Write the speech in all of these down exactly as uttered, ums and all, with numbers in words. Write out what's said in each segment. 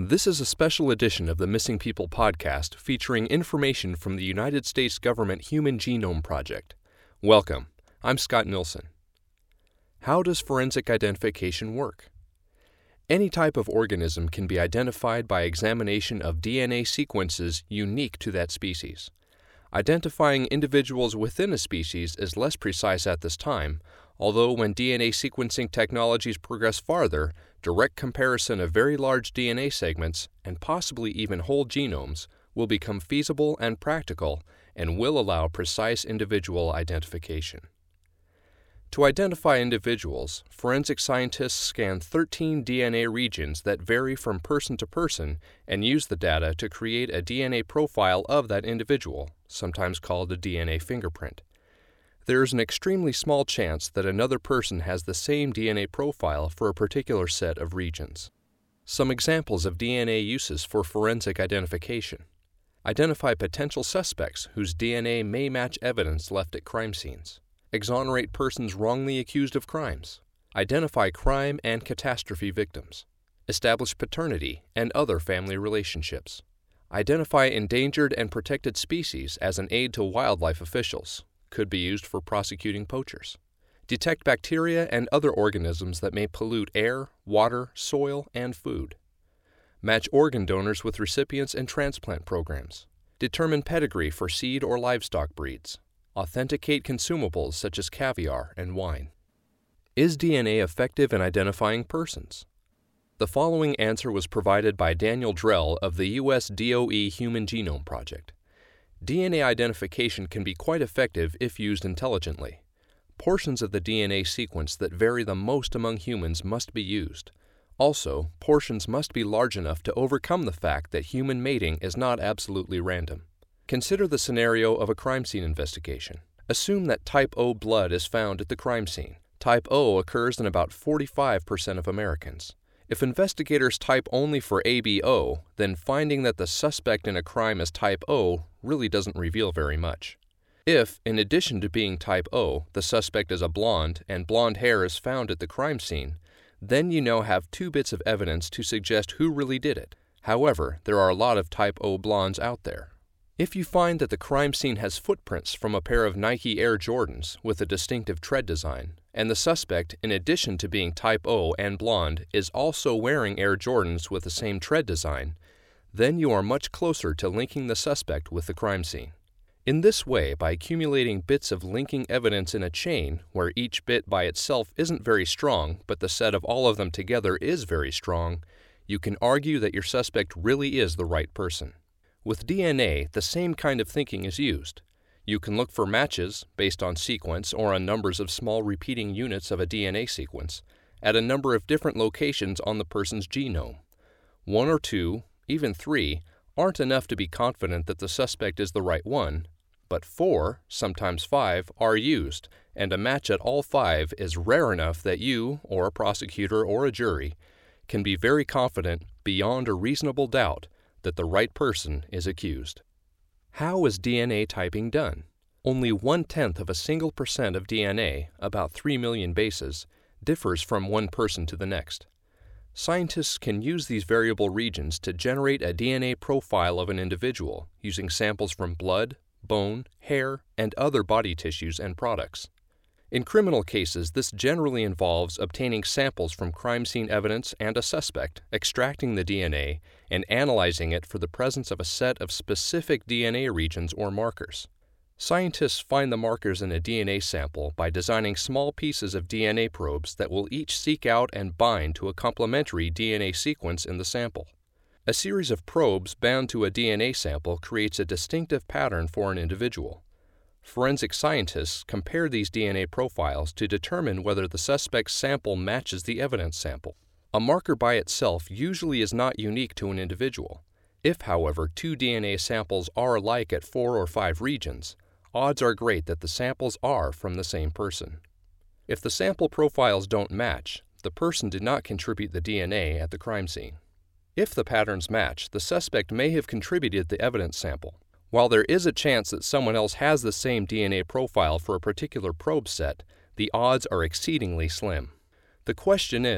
This is a special edition of the Missing People podcast featuring information from the United States Government Human Genome Project. Welcome, I'm Scott Nilsson. How does forensic identification work? Any type of organism can be identified by examination of D N A sequences unique to that species. Identifying individuals within a species is less precise at this time, although when D N A sequencing technologies progress farther, direct comparison of very large D N A segments, and possibly even whole genomes, will become feasible and practical and will allow precise individual identification. To identify individuals, forensic scientists scan thirteen D N A regions that vary from person to person and use the data to create a D N A profile of that individual, sometimes called a D N A fingerprint. There is an extremely small chance that another person has the same D N A profile for a particular set of regions. Some examples of D N A uses for forensic identification. Identify potential suspects whose D N A may match evidence left at crime scenes. Exonerate persons wrongly accused of crimes. Identify crime and catastrophe victims. Establish paternity and other family relationships. Identify endangered and protected species as an aid to wildlife officials. Could be used for prosecuting poachers. Detect bacteria and other organisms that may pollute air, water, soil, and food. Match organ donors with recipients in transplant programs. Determine pedigree for seed or livestock breeds. Authenticate consumables such as caviar and wine. Is D N A effective in identifying persons? The following answer was provided by Daniel Drell of the U S D O E Human Genome Project. D N A identification can be quite effective if used intelligently. Portions of the D N A sequence that vary the most among humans must be used. Also, portions must be large enough to overcome the fact that human mating is not absolutely random. Consider the scenario of a crime scene investigation. Assume that type O blood is found at the crime scene. Type O occurs in about forty-five percent of Americans. If investigators type only for A B O, then finding that the suspect in a crime is type O really doesn't reveal very much. If, in addition to being type O, the suspect is a blonde and blonde hair is found at the crime scene, then you now have two bits of evidence to suggest who really did it. However, there are a lot of type O blondes out there. If you find that the crime scene has footprints from a pair of Nike Air Jordans with a distinctive tread design, and the suspect, in addition to being type O and blonde, is also wearing Air Jordans with the same tread design, then you are much closer to linking the suspect with the crime scene. In this way, by accumulating bits of linking evidence in a chain, where each bit by itself isn't very strong, but the set of all of them together is very strong, you can argue that your suspect really is the right person. With D N A, the same kind of thinking is used. You can look for matches, based on sequence or on numbers of small repeating units of a D N A sequence, at a number of different locations on the person's genome. One or two, even three, aren't enough to be confident that the suspect is the right one, but four, sometimes five, are used, and a match at all five is rare enough that you, or a prosecutor or a jury, can be very confident, beyond a reasonable doubt, that the right person is accused. How is D N A typing done? Only one-tenth of a single percent of D N A, about three million bases, differs from one person to the next. Scientists can use these variable regions to generate a D N A profile of an individual using samples from blood, bone, hair, and other body tissues and products. In criminal cases, this generally involves obtaining samples from crime scene evidence and a suspect, extracting the D N A, and analyzing it for the presence of a set of specific D N A regions or markers. Scientists find the markers in a D N A sample by designing small pieces of D N A probes that will each seek out and bind to a complementary D N A sequence in the sample. A series of probes bound to a D N A sample creates a distinctive pattern for an individual. Forensic scientists compare these D N A profiles to determine whether the suspect's sample matches the evidence sample. A marker by itself usually is not unique to an individual. If, however, two D N A samples are alike at four or five regions, odds are great that the samples are from the same person. If the sample profiles don't match, the person did not contribute the D N A at the crime scene. If the patterns match, the suspect may have contributed the evidence sample. While there is a chance that someone else has the same D N A profile for a particular probe set, the odds are exceedingly slim. The question is,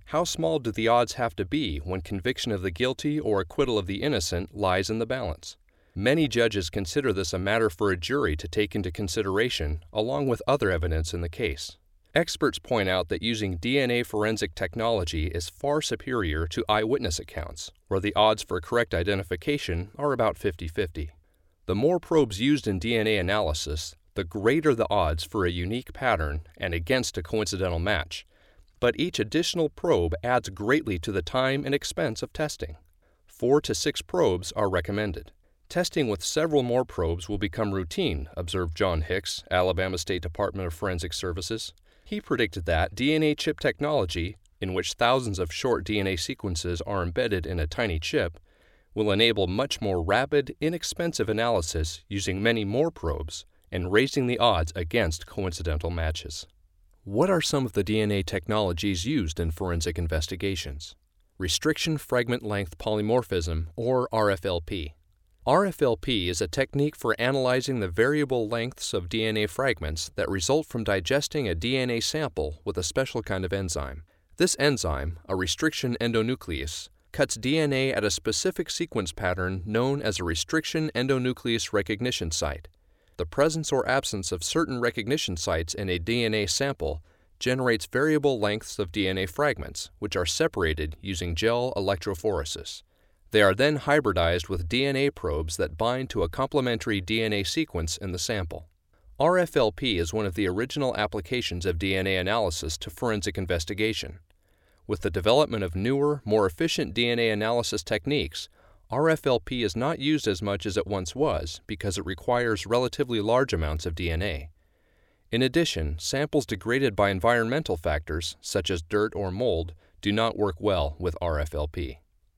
How small do the odds have to be when conviction of the guilty or acquittal of the innocent lies in the balance? Many judges consider this a matter for a jury to take into consideration, along with other evidence in the case. Experts point out that using D N A forensic technology is far superior to eyewitness accounts, where the odds for correct identification are about fifty-fifty. The more probes used in D N A analysis, the greater the odds for a unique pattern and against a coincidental match. But each additional probe adds greatly to the time and expense of testing. Four to six probes are recommended. Testing with several more probes will become routine, observed John Hicks, Alabama State Department of Forensic Services. He predicted that D N A chip technology, in which thousands of short D N A sequences are embedded in a tiny chip, will enable much more rapid, inexpensive analysis using many more probes and raising the odds against coincidental matches. What are some of the D N A technologies used in forensic investigations? Restriction fragment length polymorphism, or R F L P. R F L P is a technique for analyzing the variable lengths of D N A fragments that result from digesting a D N A sample with a special kind of enzyme. This enzyme, a restriction endonuclease, cuts D N A at a specific sequence pattern known as a restriction endonuclease recognition site. The presence or absence of certain recognition sites in a D N A sample generates variable lengths of D N A fragments, which are separated using gel electrophoresis. They are then hybridized with D N A probes that bind to a complementary D N A sequence in the sample. R F L P is one of the original applications of D N A analysis to forensic investigation. With the development of newer, more efficient D N A analysis techniques, R F L P is not used as much as it once was because it requires relatively large amounts of D N A. In addition, samples degraded by environmental factors, such as dirt or mold, do not work well with R F L P.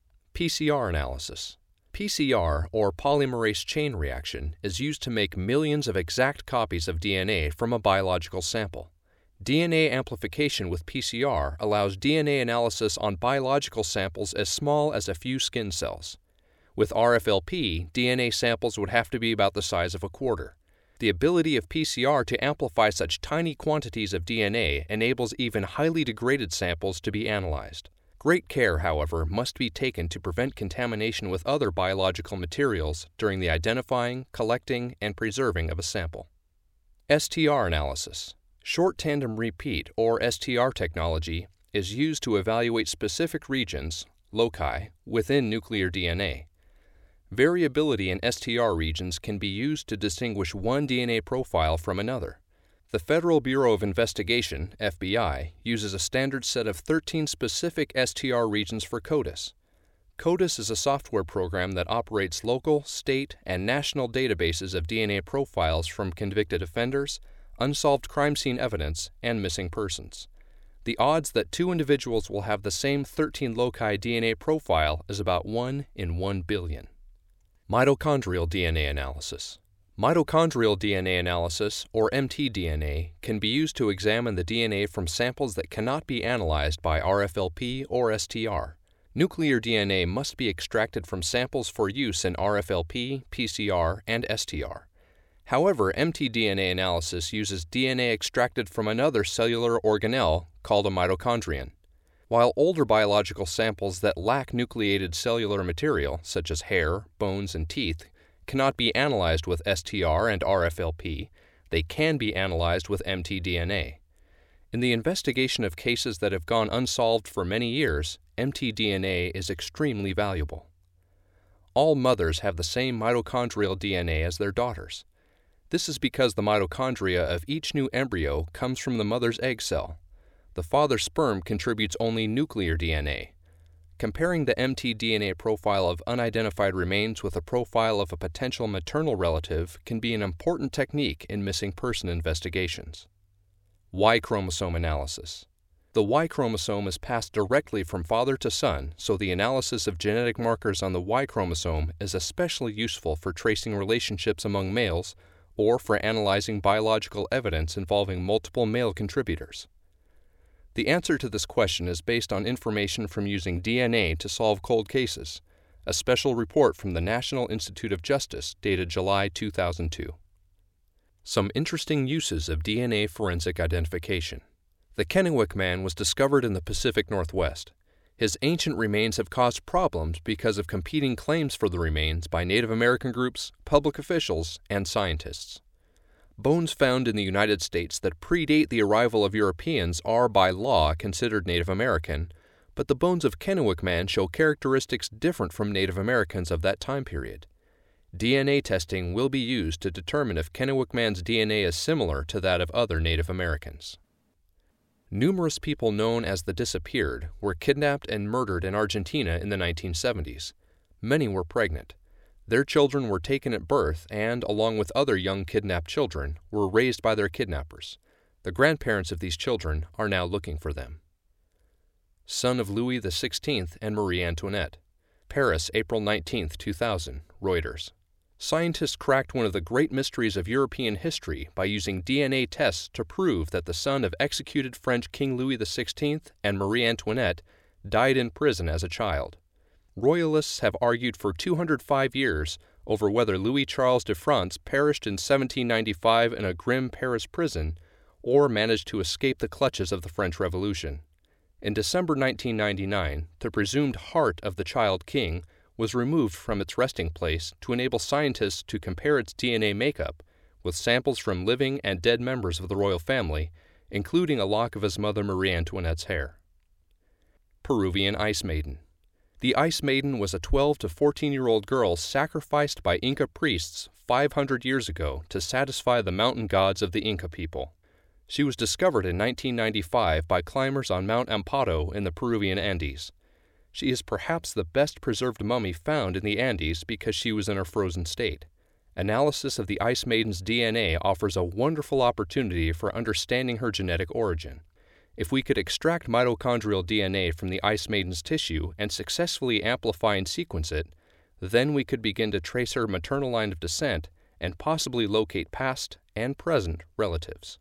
P C R analysis. P C R, or polymerase chain reaction, is used to make millions of exact copies of D N A from a biological sample. D N A amplification with P C R allows D N A analysis on biological samples as small as a few skin cells. With R F L P, D N A samples would have to be about the size of a quarter. The ability of P C R to amplify such tiny quantities of D N A enables even highly degraded samples to be analyzed. Great care, however, must be taken to prevent contamination with other biological materials during the identifying, collecting, and preserving of a sample. S T R analysis. Short tandem repeat, or S T R technology, is used to evaluate specific regions, loci, within nuclear D N A. Variability in S T R regions can be used to distinguish one D N A profile from another. The Federal Bureau of Investigation, F B I, uses a standard set of thirteen specific S T R regions for CODIS. CODIS is a software program that operates local, state, and national databases of D N A profiles from convicted offenders, unsolved crime scene evidence, and missing persons. The odds that two individuals will have the same thirteen loci D N A profile is about one in one billion. Mitochondrial D N A analysis. Mitochondrial D N A analysis, or M T D N A, can be used to examine the D N A from samples that cannot be analyzed by R F L P or S T R. Nuclear D N A must be extracted from samples for use in R F L P, P C R, and S T R. However, M T D N A analysis uses D N A extracted from another cellular organelle called a mitochondrion. While older biological samples that lack nucleated cellular material, such as hair, bones, and teeth, cannot be analyzed with S T R and R F L P, they can be analyzed with M T D N A. In the investigation of cases that have gone unsolved for many years, M T D N A is extremely valuable. All mothers have the same mitochondrial D N A as their daughters. This is because the mitochondria of each new embryo comes from the mother's egg cell. The father's sperm contributes only nuclear D N A. Comparing the M T D N A profile of unidentified remains with a profile of a potential maternal relative can be an important technique in missing person investigations. Y chromosome analysis. The Y chromosome is passed directly from father to son, so the analysis of genetic markers on the Y chromosome is especially useful for tracing relationships among males or for analyzing biological evidence involving multiple male contributors. The answer to this question is based on information from using D N A to solve cold cases, a special report from the National Institute of Justice dated July two thousand two. Some interesting uses of D N A forensic identification. The Kennewick Man was discovered in the Pacific Northwest. His ancient remains have caused problems because of competing claims for the remains by Native American groups, public officials, and scientists. Bones found in the United States that predate the arrival of Europeans are by law considered Native American, but the bones of Kennewick Man show characteristics different from Native Americans of that time period. D N A testing will be used to determine if Kennewick Man's D N A is similar to that of other Native Americans. Numerous people known as the Disappeared were kidnapped and murdered in Argentina in the nineteen seventies. Many were pregnant. Their children were taken at birth and, along with other young kidnapped children, were raised by their kidnappers. The grandparents of these children are now looking for them. Son of Louis the sixteenth and Marie Antoinette. Paris, April nineteenth, two thousand, Reuters. Scientists cracked one of the great mysteries of European history by using D N A tests to prove that the son of executed French King Louis the sixteenth and Marie Antoinette died in prison as a child. Royalists have argued for two hundred five years over whether Louis Charles de France perished in seventeen ninety-five in a grim Paris prison or managed to escape the clutches of the French Revolution. In December nineteen ninety-nine, the presumed heart of the child king was removed from its resting place to enable scientists to compare its D N A makeup with samples from living and dead members of the royal family, including a lock of his mother Marie Antoinette's hair. Peruvian Ice Maiden. The Ice Maiden was a twelve to fourteen-year-old girl sacrificed by Inca priests five hundred years ago to satisfy the mountain gods of the Inca people. She was discovered in nineteen ninety-five by climbers on Mount Amparo in the Peruvian Andes. She is perhaps the best preserved mummy found in the Andes because she was in her frozen state. Analysis of the Ice Maiden's D N A offers a wonderful opportunity for understanding her genetic origin. If we could extract mitochondrial D N A from the Ice Maiden's tissue and successfully amplify and sequence it, then we could begin to trace her maternal line of descent and possibly locate past and present relatives.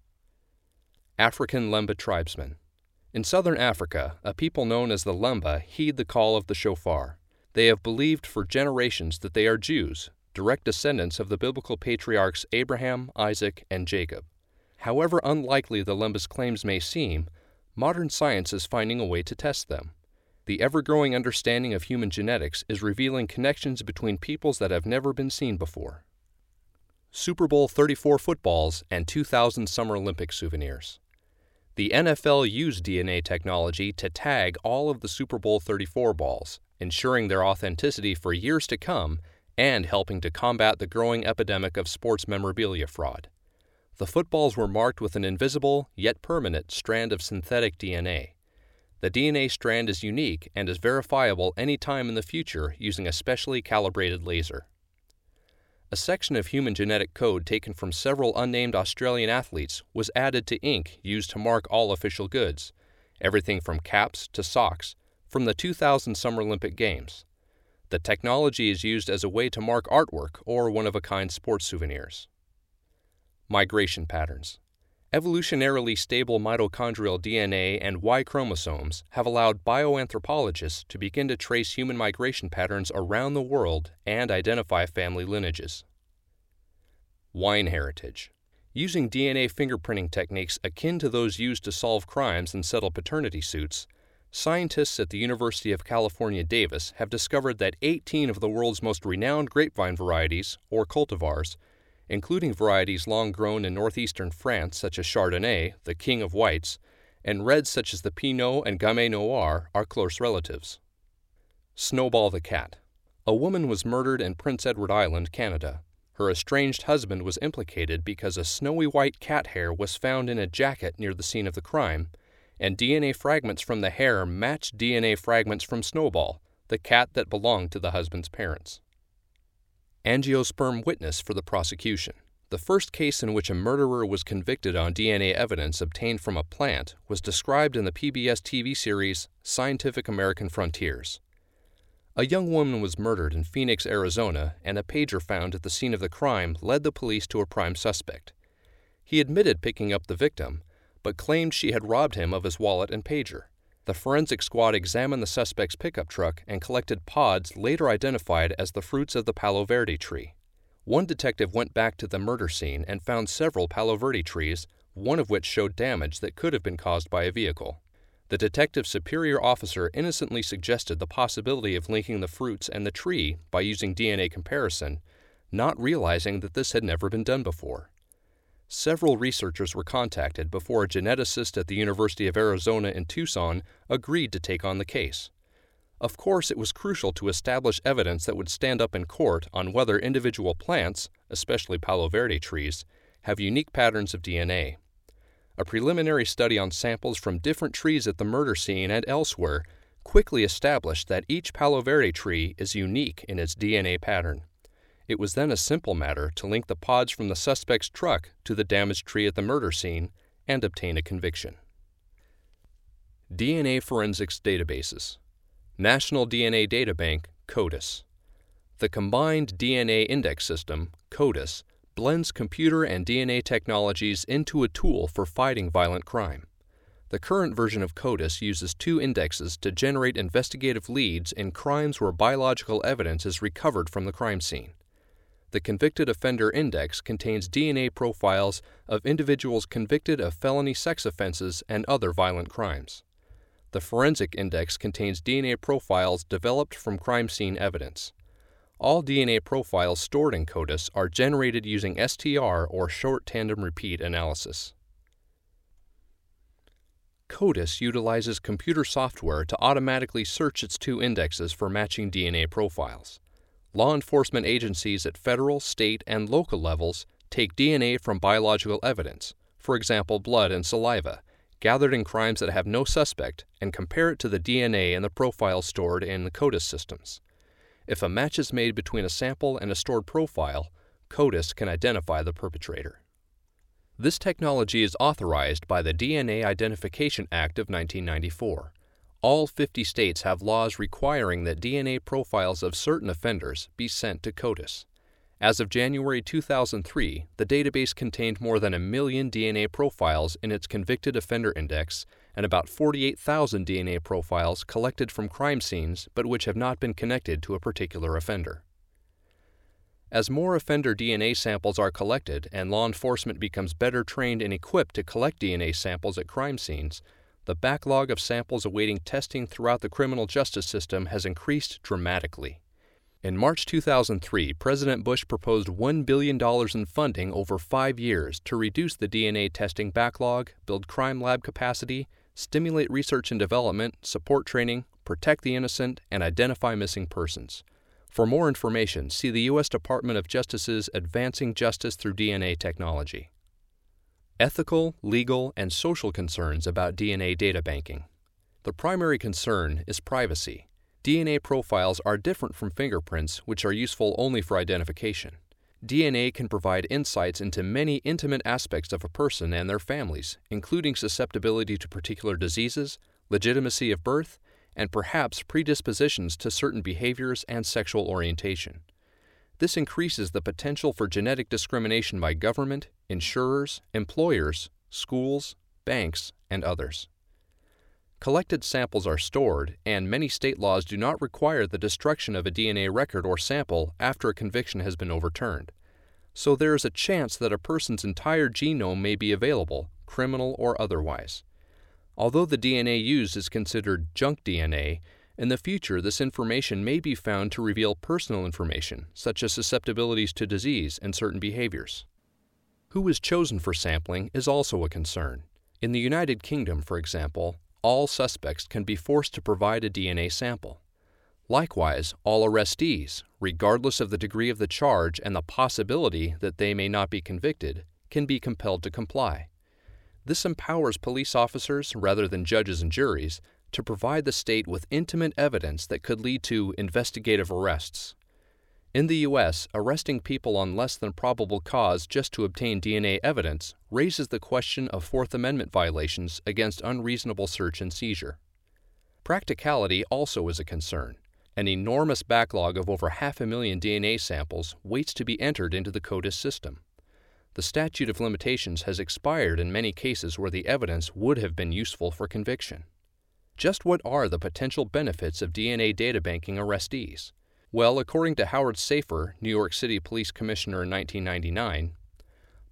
African Lemba Tribesmen. In southern Africa, a people known as the Lemba heed the call of the shofar. They have believed for generations that they are Jews, direct descendants of the biblical patriarchs Abraham, Isaac, and Jacob. However unlikely the Lemba's claims may seem, modern science is finding a way to test them. The ever-growing understanding of human genetics is revealing connections between peoples that have never been seen before. Super Bowl thirty-four footballs and two thousand Summer Olympic souvenirs. The N F L used D N A technology to tag all of the Super Bowl thirty-four balls, ensuring their authenticity for years to come and helping to combat the growing epidemic of sports memorabilia fraud. The footballs were marked with an invisible, yet permanent, strand of synthetic D N A. The D N A strand is unique and is verifiable any time in the future using a specially calibrated laser. A section of human genetic code taken from several unnamed Australian athletes was added to ink used to mark all official goods, everything from caps to socks, from the two thousand Summer Olympic Games. The technology is used as a way to mark artwork or one-of-a-kind sports souvenirs. Migration patterns. Evolutionarily stable mitochondrial D N A and Y chromosomes have allowed bioanthropologists to begin to trace human migration patterns around the world and identify family lineages. Wine heritage. Using D N A fingerprinting techniques akin to those used to solve crimes and settle paternity suits, scientists at the University of California, Davis have discovered that eighteen of the world's most renowned grapevine varieties, or cultivars, including varieties long grown in northeastern France such as Chardonnay, the king of whites, and reds such as the Pinot and Gamay Noir, are close relatives. Snowball the cat. A woman was murdered in Prince Edward Island, Canada. Her estranged husband was implicated because a snowy white cat hair was found in a jacket near the scene of the crime, and D N A fragments from the hair matched D N A fragments from Snowball, the cat that belonged to the husband's parents. Angiosperm witness for the prosecution. The first case in which a murderer was convicted on D N A evidence obtained from a plant was described in the P B S T V series Scientific American Frontiers. A young woman was murdered in Phoenix, Arizona, and a pager found at the scene of the crime led the police to a prime suspect. He admitted picking up the victim, but claimed she had robbed him of his wallet and pager. The forensic squad examined the suspect's pickup truck and collected pods later identified as the fruits of the Palo Verde tree. One detective went back to the murder scene and found several Palo Verde trees, one of which showed damage that could have been caused by a vehicle. The detective's superior officer innocently suggested the possibility of linking the fruits and the tree by using D N A comparison, not realizing that this had never been done before. Several researchers were contacted before a geneticist at the University of Arizona in Tucson agreed to take on the case. Of course, it was crucial to establish evidence that would stand up in court on whether individual plants, especially Palo Verde trees, have unique patterns of D N A. A preliminary study on samples from different trees at the murder scene and elsewhere quickly established that each Palo Verde tree is unique in its D N A pattern. It was then a simple matter to link the pods from the suspect's truck to the damaged tree at the murder scene and obtain a conviction. D N A Forensics Databases. National D N A Databank, CODIS. The Combined D N A Index System, CODIS, blends computer and D N A technologies into a tool for fighting violent crime. The current version of CODIS uses two indexes to generate investigative leads in crimes where biological evidence is recovered from the crime scene. The Convicted Offender Index contains D N A profiles of individuals convicted of felony sex offenses and other violent crimes. The Forensic Index contains D N A profiles developed from crime scene evidence. All D N A profiles stored in CODIS are generated using S T R or short tandem repeat analysis. CODIS utilizes computer software to automatically search its two indexes for matching D N A profiles. Law enforcement agencies at federal, state, and local levels take D N A from biological evidence, for example blood and saliva, gathered in crimes that have no suspect, and compare it to the D N A in the profiles stored in the CODIS systems. If a match is made between a sample and a stored profile, CODIS can identify the perpetrator. This technology is authorized by the D N A Identification Act of nineteen ninety-four. All fifty states have laws requiring that D N A profiles of certain offenders be sent to CODIS. As of January two thousand three, the database contained more than a million D N A profiles in its Convicted Offender Index and about forty-eight thousand D N A profiles collected from crime scenes but which have not been connected to a particular offender. As more offender D N A samples are collected and law enforcement becomes better trained and equipped to collect D N A samples at crime scenes, the backlog of samples awaiting testing throughout the criminal justice system has increased dramatically. In March two thousand three, President Bush proposed one billion dollars in funding over five years to reduce the D N A testing backlog, build crime lab capacity, stimulate research and development, support training, protect the innocent, and identify missing persons. For more information, see the U S Department of Justice's Advancing Justice Through D N A Technology. Ethical, legal, and social concerns about D N A data banking. The primary concern is privacy. D N A profiles are different from fingerprints, which are useful only for identification. D N A can provide insights into many intimate aspects of a person and their families, including susceptibility to particular diseases, legitimacy of birth, and perhaps predispositions to certain behaviors and sexual orientation. This increases the potential for genetic discrimination by government, insurers, employers, schools, banks, and others. Collected samples are stored, and many state laws do not require the destruction of a D N A record or sample after a conviction has been overturned. So there is a chance that a person's entire genome may be available, criminal or otherwise. Although the D N A used is considered junk D N A, in the future this information may be found to reveal personal information, such as susceptibilities to disease and certain behaviors. Who is chosen for sampling is also a concern. In the United Kingdom, for example, all suspects can be forced to provide a D N A sample. Likewise, all arrestees, regardless of the degree of the charge and the possibility that they may not be convicted, can be compelled to comply. This empowers police officers, rather than judges and juries, to provide the state with intimate evidence that could lead to investigative arrests. In the U S, arresting people on less than probable cause just to obtain D N A evidence raises the question of Fourth Amendment violations against unreasonable search and seizure. Practicality also is a concern. An enormous backlog of over half a million D N A samples waits to be entered into the CODIS system. The statute of limitations has expired in many cases where the evidence would have been useful for conviction. Just what are the potential benefits of D N A databanking arrestees? Well, according to Howard Safer, New York City Police Commissioner in nineteen ninety-nine,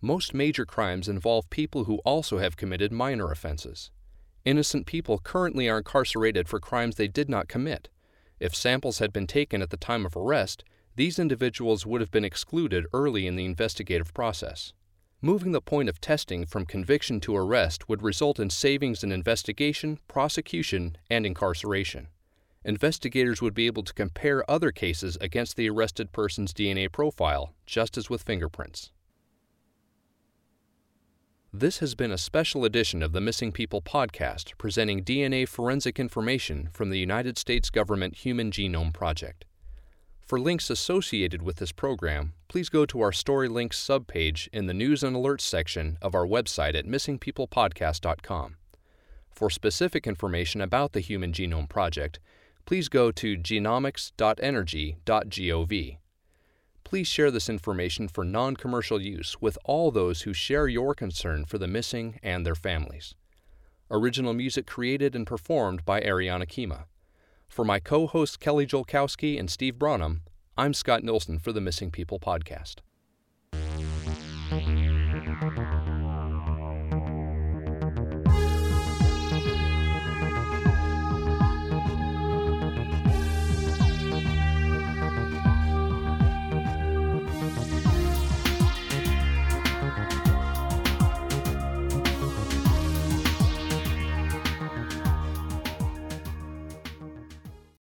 Most major crimes involve people who also have committed minor offenses. Innocent people currently are incarcerated for crimes they did not commit. If samples had been taken at the time of arrest, these individuals would have been excluded early in the investigative process. Moving the point of testing from conviction to arrest would result in savings in investigation, prosecution, and incarceration. Investigators would be able to compare other cases against the arrested person's D N A profile, just as with fingerprints. This has been a special edition of the Missing People podcast presenting D N A forensic information from the United States Government Human Genome Project. For links associated with this program, please go to our Story Links subpage in the News and Alerts section of our website at missing people podcast dot com. For specific information about the Human Genome Project, please go to genomics dot energy dot gov. Please share this information for non-commercial use with all those who share your concern for the missing and their families. Original music created and performed by Ariana Kima. For my co-hosts Kelly Jolkowski and Steve Branham, I'm Scott Nilsson for the Missing People podcast.